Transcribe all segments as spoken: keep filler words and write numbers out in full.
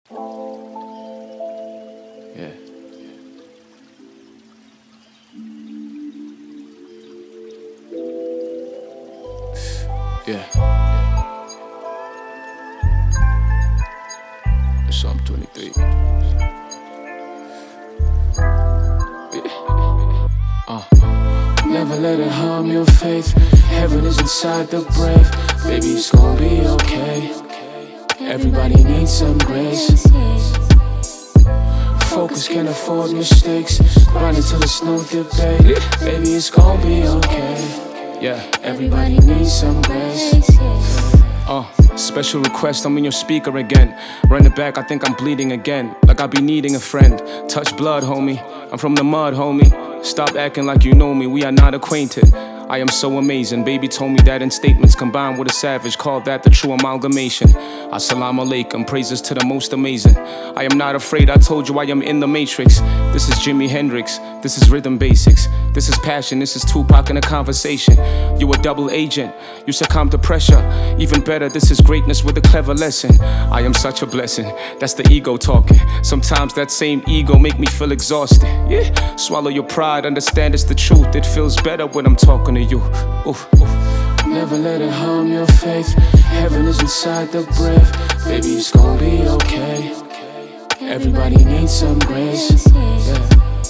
Yeah. Yeah. So I'm twenty-three. Uh. Never let it harm your faith. Heaven is inside the brave. Baby, it's gonna be okay. Everybody needs some grace. Focus, can't afford mistakes. Grind until there's no debate. Baby, it's gonna be okay. Yeah, everybody needs some grace. Uh, special request, I'm in your speaker again. Run it back, I think I'm bleeding again. Like I be needing a friend. Touch blood, homie. I'm from the mud, homie. Stop acting like you know me, we are not acquainted. I am so amazing. Baby told me that in statements combined with a savage. Called that the true amalgamation. Assalamu alaikum, praises to the most amazing. I am not afraid, I told you I am in the matrix. This is Jimi Hendrix, this is rhythm basics. This is passion, this is Tupac in a conversation. You a double agent, you succumb to pressure. Even better, this is greatness with a clever lesson. I am such a blessing, that's the ego talking. Sometimes that same ego make me feel exhausted. Yeah, swallow your pride, understand it's the truth. It feels better when I'm talking to you. Oof, oof. Never let it harm your faith. Heaven is inside the brave. Baby, it's gonna be okay. Everybody needs some grace. Yeah.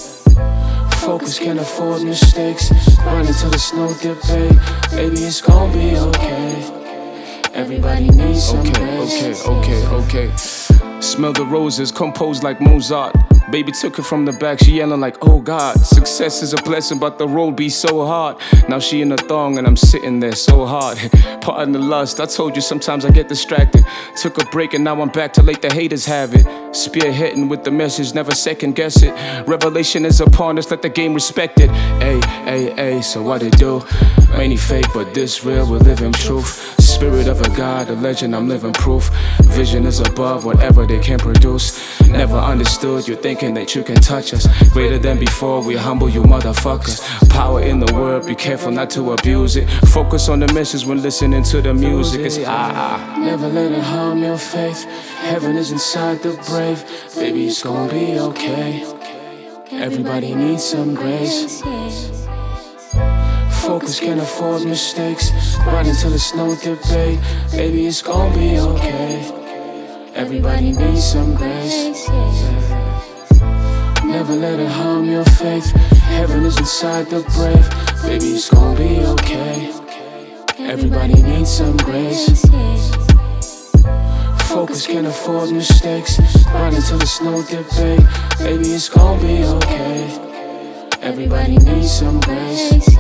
Focus, can't afford mistakes. Run until there's no debate. Baby, it's gonna be okay. Everybody needs some okay, grace. Okay, okay, okay. Smell the roses, composed like Mozart. Baby took it from the back, she yelling like, oh God. Success is a blessing, but the road be so hard. Now she in a thong and I'm sitting there so hard. Pardon the lust, I told you sometimes I get distracted. Took a break and now I'm back to let the haters have it. Spearheading with the message, never second guess it. Revelation is upon us, let the game respect it. Ay, ay, ay, so what it do? Many fake, but this real, we're living truth. Spirit of a God, a legend, I'm living proof. Vision is above whatever they can produce. Never understood, you're thinking that you can touch us. Greater than before, we humble you motherfuckers. Power in the word, be careful not to abuse it. Focus on the message when listening to the music. It's ah ah. Never let it harm your faith. Heaven is inside the brave. Baby, it's gonna be okay. Everybody needs some grace. Focus, can't afford mistakes. Right until there's no debate. Baby, it's gonna be okay. Everybody needs some grace. Yeah. Never let it harm your faith. Heaven is inside the brave. Baby, it's gonna be okay. Everybody needs some grace. Focus, can't afford mistakes. Right until there's no debate. Baby, it's gonna be okay. Everybody needs some grace.